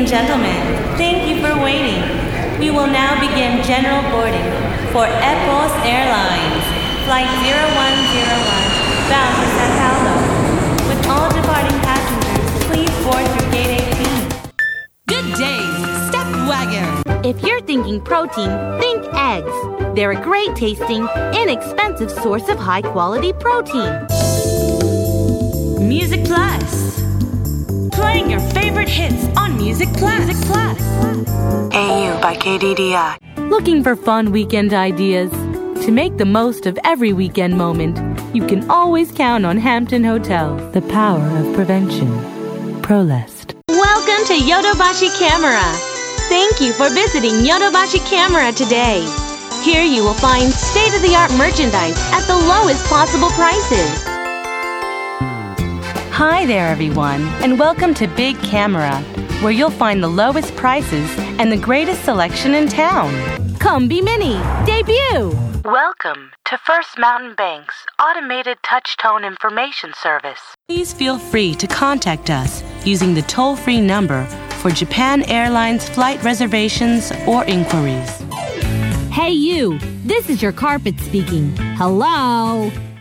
and gentlemen, thank you for waiting. We will now begin general boarding for Epos Airlines, Flight 0101, bound for Sao Paulo. With all departing passengers, please board through Gate 18. Good day, Stepwagon. If you're thinking protein, think eggs. They're a great tasting, inexpensive source of high-quality protein. Music Plus. Playing your favorite hits on Music Plus. AU by KDDI. Looking for fun weekend ideas? To make the most of every weekend moment, you can always count on Hampton Hotels. The power of prevention. Prolest. Welcome to Yodobashi Camera. Thank you for visiting Yodobashi Camera today. Here you will find state-of-the-art merchandise at the lowest possible prices. Hi there, everyone, and welcome to Big Camera, where you'll find the lowest prices and the greatest selection in town. Come be mini, debut! Welcome to First Mountain Bank's automated touch-tone information service. Please feel free to contact us using the toll-free number for Japan Airlines flight reservations or inquiries. Hey you, this is your carpet speaking. Hello?